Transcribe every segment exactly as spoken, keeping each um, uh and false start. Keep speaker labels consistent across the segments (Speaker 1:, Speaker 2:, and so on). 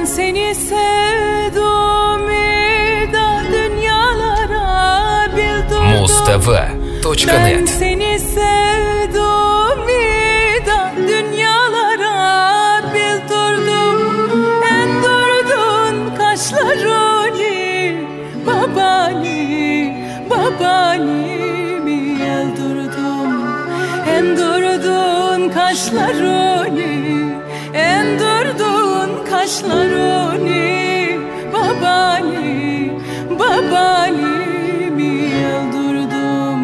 Speaker 1: seni sevdim da dünyalara bildurdum.
Speaker 2: Mustava точка
Speaker 1: Ben
Speaker 2: нет.
Speaker 1: seni sevdim da dünyalara bildurdum. Endurdun kaşlarını, babani, babanimi eldurdum. Endurdun kaşlarını, endurdun kaşlarını, babani, babanimi eldurdum.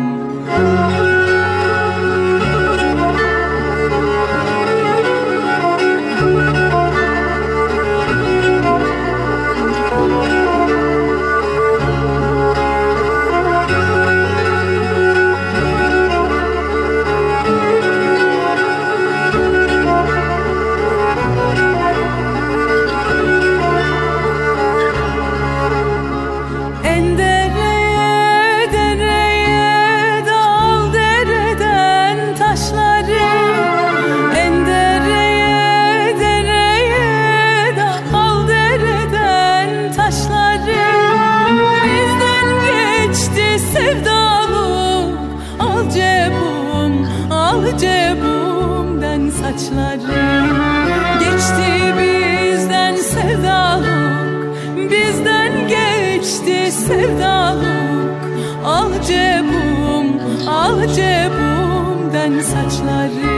Speaker 1: Cebumden saçları geçti bizden sevdalık, bizden geçti sevdalık. Al cebum, al cebumden saçları.